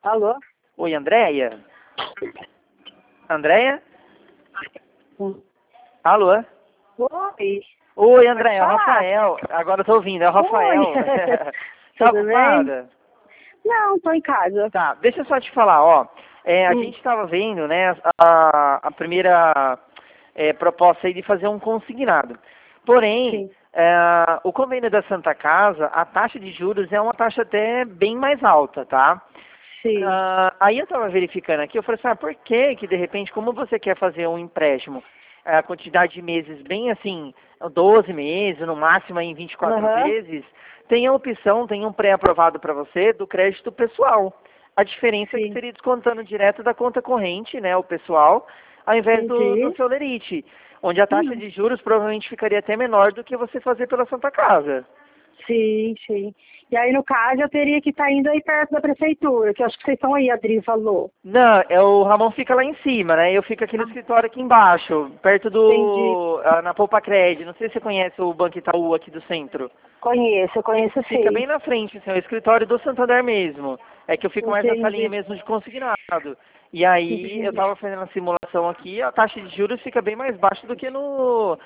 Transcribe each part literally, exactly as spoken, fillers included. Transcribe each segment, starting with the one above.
Alô? Oi, Andréia? Andréia? Hum. Alô? Oi. Oi, Andréia, é o Pode falar. Rafael. Agora eu tô ouvindo, é o Rafael. Oi. Tá Tudo bem? ocupada? Não, tô em casa. Tá, deixa eu só te falar, ó. É, a Hum. gente tava vendo, né, a, a primeira é, proposta aí de fazer um consignado. Porém, Sim. é, o convênio da Santa Casa, a taxa de juros é uma taxa até bem mais alta, tá? Sim. Ah, aí eu estava verificando aqui, eu falei assim, ah, por que que de repente, como você quer fazer um empréstimo, a quantidade de meses bem assim, doze meses, no máximo aí em vinte e quatro Aham. vezes, tem a opção, tem um pré-aprovado para você do crédito pessoal. A diferença é que Sim. seria descontando direto da conta corrente, né, o pessoal, ao invés do, do Entendi. seu lerite, onde a taxa Hum. de juros provavelmente ficaria até menor do que você fazer pela Santa Casa. Sim, sim. E aí, no caso, eu teria que estar indo aí perto da prefeitura, que eu acho que vocês estão aí, a Adri falou. Não, é o Ramon fica lá em cima, né? Eu fico aqui no Ah, escritório aqui embaixo, perto entendi. do... ah, na Poupa Cred. Não sei se você conhece o Banco Itaú aqui do centro. Conheço, eu conheço Fica sim. bem na frente, assim, é o escritório do Santander mesmo. É que eu fico mais nessa linha Entendi. mesmo de consignado. E aí, eu Entendi. tava fazendo a simulação aqui, a taxa de juros fica bem mais baixa do que no...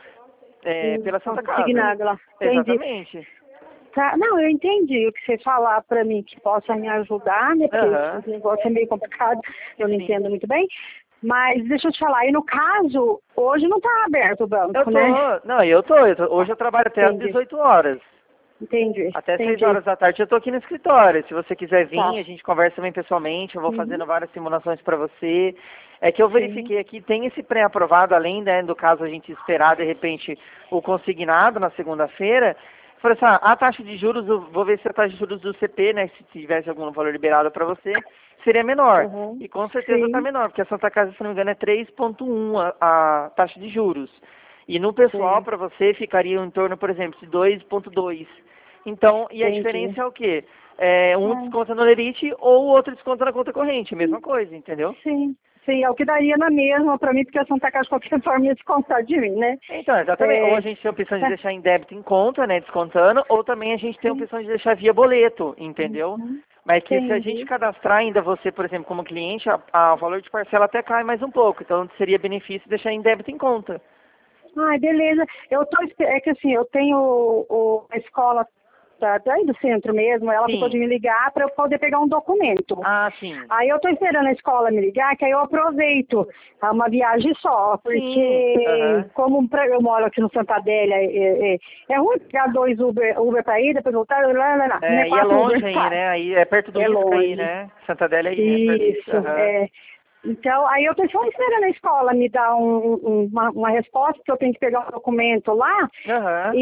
é, Hum, pela Santa Casa. consignado lá. Entendi. Exatamente. Tá, não, eu entendi o que você falar para mim que possa me ajudar, né? Porque Aham, esse negócio é meio complicado, eu não sim. entendo muito bem. Mas deixa eu te falar, e no caso, hoje não está aberto o Eu banco, tô... né? Não, eu tô, eu tô. Hoje Tá, eu trabalho até às entendi, dezoito horas. entendi, Até seis entendi. horas da tarde eu tô aqui no escritório. Se você quiser vir, Tá. a gente conversa bem pessoalmente. Eu vou Uhum, fazendo várias simulações para você. É que eu sim, verifiquei aqui, tem esse pré-aprovado, além, né, do caso a gente esperar, de repente, o consignado na segunda-feira. Falei assim, ah, a taxa de juros, eu vou ver se a taxa de juros do C P, né, se tivesse algum valor liberado para você, seria menor. uhum, E com certeza está sim, menor, porque a Santa Casa, se não me engano, é três vírgula um a, a taxa de juros. E no pessoal, sim, para você, ficaria em torno, por exemplo, de dois vírgula dois. Então, e a entendi. diferença é o quê? É, um É, desconta no lerite ou o outro desconta na conta corrente, mesma coisa, entendeu? sim, sim, é o que daria na mesma para mim, porque a Santa Casa de qualquer forma ia descontar de mim, né? Então, exatamente. Ou É, a gente tem a opção de deixar em débito em conta, né, descontando, ou também a gente tem a sim, opção de deixar via boleto, entendeu? uhum, Mas que se a gente entendi. cadastrar ainda você, por exemplo, como cliente, a, a- o valor de parcela até cai mais um pouco. Então, seria benefício deixar em débito em conta. Ai, beleza. Eu tô, espe- é que assim, eu tenho o, o- a escola da, daí do centro mesmo, ela ficou de Sim. me ligar para eu poder pegar um documento. Ah, sim. Aí eu tô esperando a escola me ligar, que aí eu aproveito é uma viagem só, Sim. porque Aham. como pra- eu moro aqui no Santa Adélia, é, é, é ruim pegar dois Uber, Uber para ir, depois voltar, lá, lá, lá, né? É, e é Quatro Uber, longe aí, tá? né? Aí é perto do É Isca aí, longe. né? Santa Adélia aí, né? Perto do Isca. Isso, Aham. é. Então, aí eu estou só esperando a escola me dar um- um- uma, uma resposta, que eu tenho que pegar um documento lá, Aham.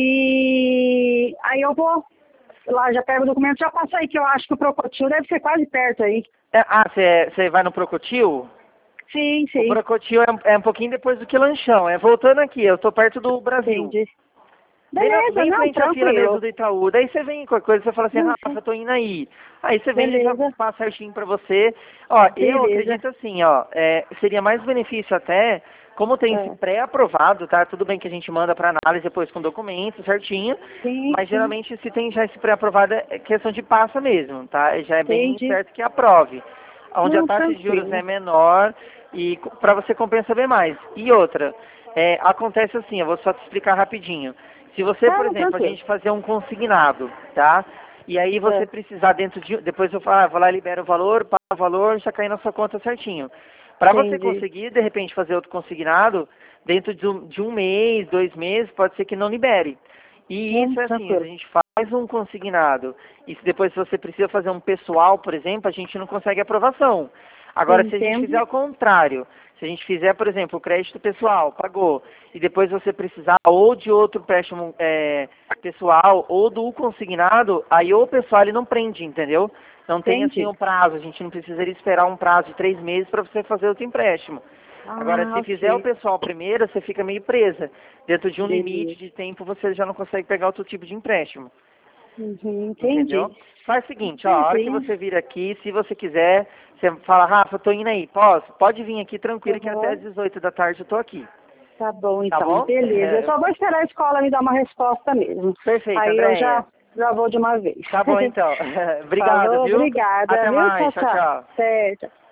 e aí eu vou lá, já pego o documento, já passo aí, que eu acho que o Procotil deve ser quase perto aí. É, ah, você vai no Procotil? Sim, O sim, Procotil é, um- é um pouquinho depois do que Lanchão. É voltando aqui, eu tô perto do Brasil. entendi. Bem, na- Beleza, bem em não, frente à fila mesmo tranquilo. do Itaú. Daí você vem com a coisa, você fala assim, Não, Rafa, sim. eu tô indo aí. Aí você vem e já Beleza, passa certinho pra você. Ó, eu beleza. acredito assim, ó, é, seria mais benefício até, como tem esse É. pré-aprovado, tá? Tudo bem que a gente manda pra análise depois com documento certinho, Sim, mas sim, geralmente se tem já esse pré-aprovado é questão de passa mesmo, tá? Já é bem entendi. certo que aprove. Onde a Não, taxa de juros é tranquilo. menor e para você compensa bem mais. E outra, é, acontece assim, eu vou só te explicar rapidinho. Se você, Tá, por não, exemplo, a tranquilo. gente fazer um consignado, tá? E aí você É, precisar dentro de... Depois eu falo, ah, vou lá, libera o valor, paga o valor, já cai na sua conta certinho. Para você entendi. conseguir, de repente, fazer outro consignado, dentro de um, de um mês, dois meses, pode ser que não libere. E Não, isso é assim, a tranquilo. gente faz um consignado, e se depois se você precisa fazer um pessoal, por exemplo, a gente não consegue aprovação. Agora, se a gente fizer Entendo. ao contrário, se a gente fizer, por exemplo, o crédito pessoal, pagou, e depois você precisar ou de outro empréstimo é, pessoal ou do consignado, aí o pessoal ele não prende, entendeu? Não tem assim Entendi. um prazo, a gente não precisaria esperar um prazo de três meses para você fazer outro empréstimo. Agora, Ah, se fizer o ok. pessoal primeiro, você fica meio presa. Dentro de um limite Beleza. de tempo, você já não consegue pegar outro tipo de empréstimo. Uhum, entendi. Entendeu? Faz o seguinte, ó, a hora que Entendi. você vir aqui, se você quiser, você fala, Rafa, tô indo aí, posso? Pode vir aqui tranquilo que até às Uhum. dezoito da tarde eu tô aqui. Tá bom, Tá então. bom? Beleza. Eu só vou esperar a escola me dar uma resposta mesmo. Perfeito, Aí eu já, Andréia. já vou de uma vez. Tá bom, então. Obrigado, Falou, viu? Obrigada. Até viu? mais. Tchau, tchau. Certo.